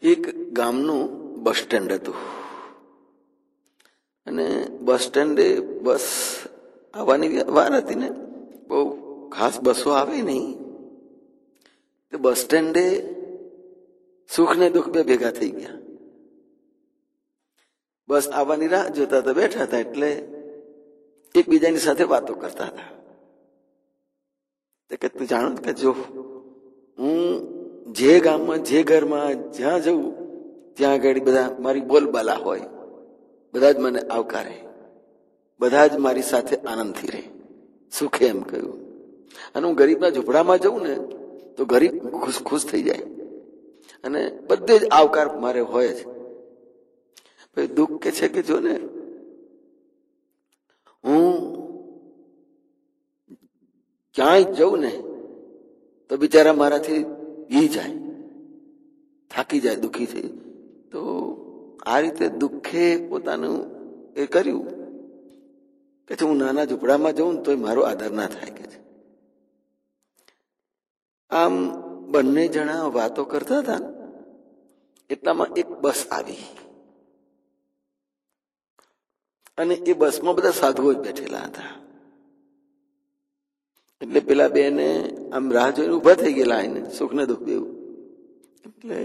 એક ગામનું bus stand હતું અને બસ સ્ટેન્ડે બસ આવવાની વાર હતી ને, બહુ ખાસ બસો આવે નહીં. તો બસ સ્ટેન્ડે સુખ ને દુઃખ બે ભેગા થઈ ગયા. બસ આવવાની રાહ જોતા હતા, બેઠા હતા, એટલે એકબીજાની સાથે વાતો કરતા હતા. કે તું જાણો કે જો હું જે ગામમાં જે ઘરમાં જ્યાં જઉં ત્યાં આગળ બધા મારી બોલબાલા હોય, બધા જ મને આવકારે, બધા જ મારી સાથે આનંદથી રહે, સુખે, એમ કહ્યું. અને હું ગરીબના ઝૂંપડામાં જઉં ને તો ગરીબ ખુશ થઈ જાય અને બધે જ આવકાર મારે હોય જ. દુઃખ કે છે કે જો ને હું ક્યાંય જઉં ને તો બિચારા મારાથી ઈ જાય, થાકી જાય, દુઃખી થઈ. તો આ રીતે દુઃખે પોતાનું એ કર્યું કે હું નાના ઝૂંપડામાં જઉં ને તોય મારો આદર ના થાય કે છે. આમ બંને જણા વાતો કરતા હતા, એટલામાં એક બસ આવી અને એ બસમાં બધા સાધુઓ જ બેઠેલા હતા. એટલે પેલા બેને આમ રાહ જોઈને ઉભા થઈ ગયેલા, એને સુખ ને દુઃખ દેવું. એટલે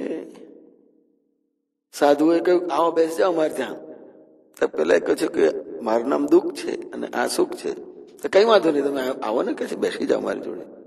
સાધુએ કહ્યું, આવો બેસી જાઓ મારે ત્યાં. તો પેલા કહે છે કે મારું નામ દુઃખ છે અને આ સુખ છે. તો કઈ વાંધો નહીં, તમે આવો ને, કે છે બેસી જાઓ મારી જોડે.